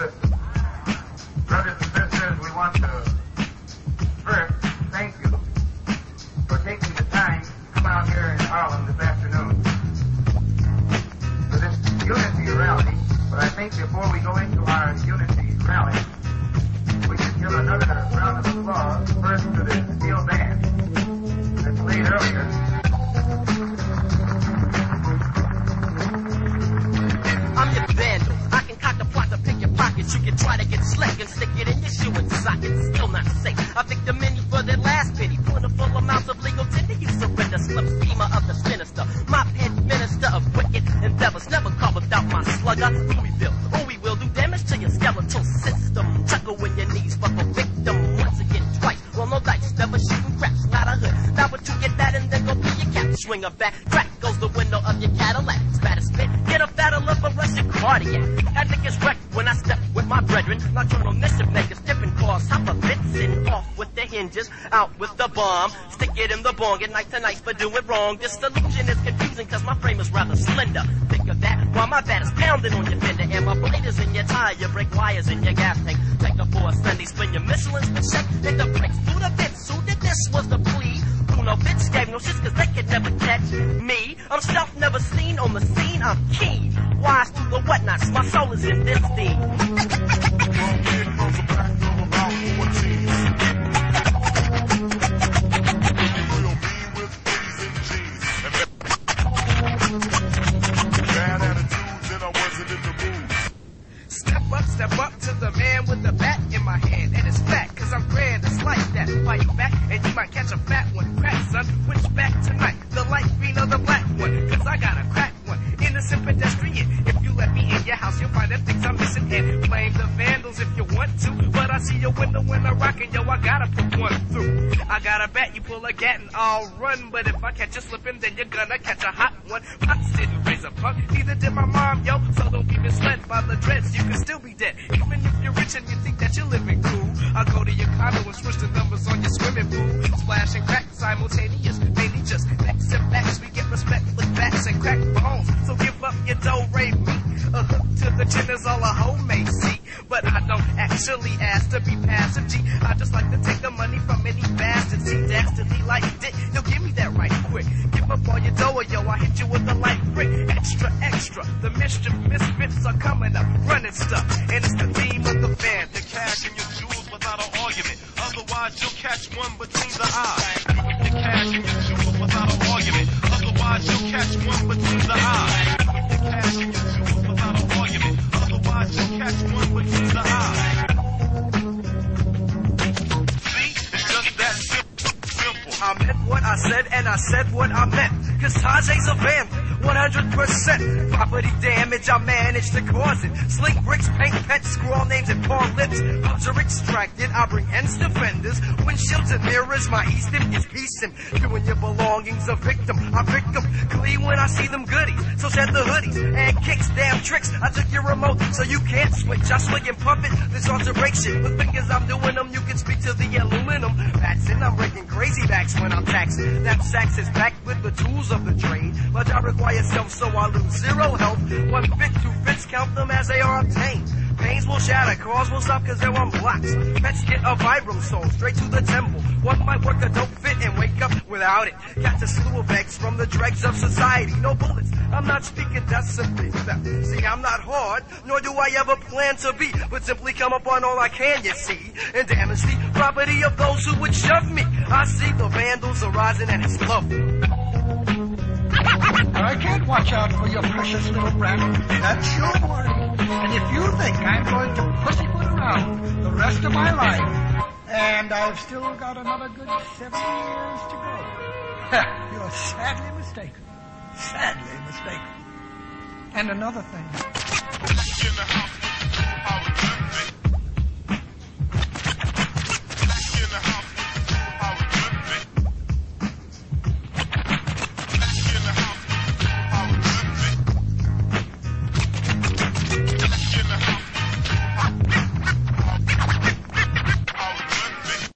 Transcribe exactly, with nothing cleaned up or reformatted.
system. Brothers and sisters, we want to first thank you for taking the time to come out here in Harlem this afternoon for this unity rally. But I think before we go into our unity rally, we should give another round of applause first to the steel band that played earlier. I'm your vandal. I can cock the plot to pick your pockets. You can try to get slick and stick it in your shoe and socket. Still not safe. I picked the many for their last pity. Plentiful amounts of legal tender. You surrender. Slip schemer of the sinister. My pen minister of wicked endeavors. Never call without my slugger. Louisville. Or we will do damage to your skeletal system. Chuckle when your knees fuck a victim. Once again, twice. Roll no dice. Never shooting craps. Not a hood. Now but you get that and then go be your cap. Swing a back. Crack goes the window of your Cadillac. Spatter spit. Get a battle of a Russian cardiac. That nigga's wrecked when I step with my brethren. Nocturnal mischief makers, dipping cars, hop a Vixen off with the hinges, out with the bomb. Stick it in the bong, get night to night, but do it wrong. This delusion is confusing cause my frame is rather slender. Think of that while my bat is pounding on your fender. And my blade is in your tire, your brake wires in your gas tank. Take a for a Sunday, spin your Michelin's for check. Hit the brakes, do the bits, who did this was the plea. Who no bitch gave no shit cause they could never catch me. I'm self never seen on the scene, I'm keen. Wise to the whatnots, my soul is in this theme. Step up, step up to the man with the bat in my hand. And it's fat, cause I'm grand, it's like that. Fight back, and you might catch a fat one. Crack, son, which back tonight? The light green or the black one? Cause I got a crack one. Innocent pedestrian. If you let me in your house, you'll find that things I'm missing. And blame the vandals if you want to. But I see your window when I'm rocking, yo, I gotta put one through. I got a bat, you pull a gat and I'll run. But if I catch you slipping, then you're gonna catch a hot one. Pops didn't raise a punk, neither did my mom, yo. So don't be misled by the dreads, you can still be dead. Even if you're rich and you think that you're living cool, I'll go to your condo and switch the numbers on your swimming pool. Splash and crack simultaneous, mainly just backs and backs. We get respect with bats and crack bones. So give up your dough, rave me. A hook to the chin is all a hoe may see. But I don't actually ask to be passive, G. I just like to take the money from any bastard. See, dastardly like dick, you'll give me that right quick. Give up all your dough, yo, I hit you with a light brick. Extra, extra, the mischief misfits are coming up, running stuff. And it's the theme of the band. The cash and your jewels without an argument. Otherwise, you'll catch one between the eyes. The cash and your jewels without an argument. Otherwise, you'll catch one between the eyes. The cash and your jewels without an argument. Otherwise, you'll catch one between the eyes. See, it's just that simple. I meant what I said and I said what I meant. Cause Tajay's a vandal. one hundred percent property damage, I managed to cause it. Sling bricks, paint pets, scrawl names and pawn lips. Hubs are extracted, I bring ends to fenders. Windshields and mirrors, my Easton is piecing. Doing your belongings a victim, I pick them clean when I see them goodies. So shed the hoodies and kicks, damn tricks. I took your remote so you can't switch. I swing and pump it, this ought to break shit. With fingers I'm doing them, you can speak to the aluminum. That's it, I'm breaking crazy backs when I'm taxing. That sacks is packed with the tools of the trade. My job requires self, so I lose zero health. One bit, two bits, count them as they are obtained. Pains will shatter, cars will stop cause they're on blocks. Pets get a Vibram soul straight to the temple. One might work a dope fit and wake up without it. Got a slew of eggs from the dregs of society. No bullets, I'm not speaking death simply. See, I'm not hard, nor do I ever plan to be. But simply come up on all I can, you see. And damage the property of those who would shove me. I see the vandals arising and it's lovely. I can't watch out for your precious little brat. That's your worry. And if you think I'm going to pussyfoot around the rest of my life, and I've still got another good seven years to go, you're sadly mistaken. Sadly mistaken. And another thing. In the house,